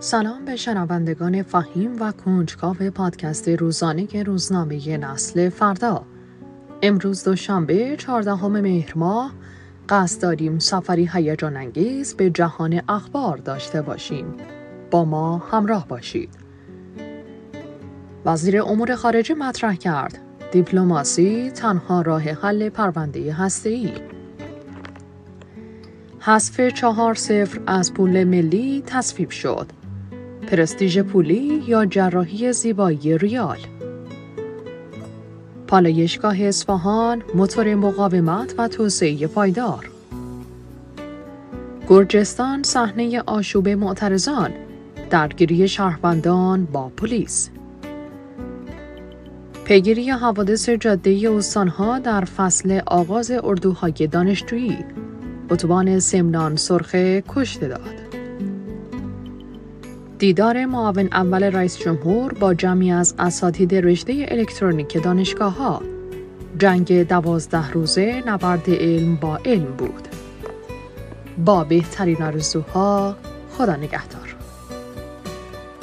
سلام به شنوندگان فهیم و کنجکاو پادکست روزانه روزنامه نسل فردا. امروز دوشنبه 14 مهر ماه قصد داریم سفری هیجان انگیز به جهان اخبار داشته باشیم. با ما همراه باشید. وزیر امور خارجه مطرح کرد دیپلماسی تنها راه حل پرونده هسته‌ای. حذف 4-0 از پول ملی تصویب شد. پرستیژ پولی یا جراحی زیبایی ریال. پالایشگاه اصفهان موتور مقاومت و توسعه پایدار. گرجستان صحنه آشوب معترضان، درگیری شهروندان با پلیس. پیگیری حوادث جاده استانها در فصل آغاز اردوهای دانشجویی. اتوبان سمنان سرخه کشته داد. دیدار معاون اول رئیس جمهور با جمعی از اساتید رشته الکترونیک دانشگاه‌ها. جنگ 12 روزه نبرد علم با علم بود. با بهترین آرزوها، خدا نگهدار.